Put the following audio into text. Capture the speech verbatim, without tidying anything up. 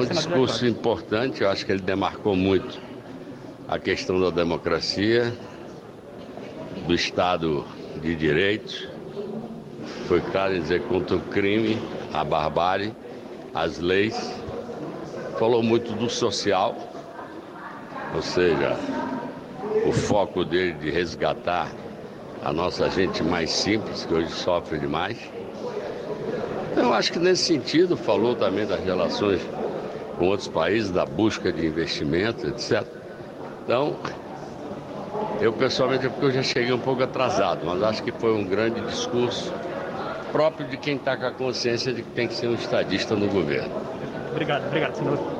um discurso importante, eu acho que ele demarcou muito a questão da democracia, do Estado de Direito. Foi claro em dizer contra o crime, a barbárie, as leis. Falou muito do social, ou seja, o foco dele de resgatar a nossa gente mais simples, que hoje sofre demais. Então, eu acho que nesse sentido falou também das relações com outros países, da busca de investimentos, etcétera. Então, eu pessoalmente, é porque eu já cheguei um pouco atrasado, mas acho que foi um grande discurso próprio de quem está com a consciência de que tem que ser um estadista no governo. Obrigado, obrigado, senador.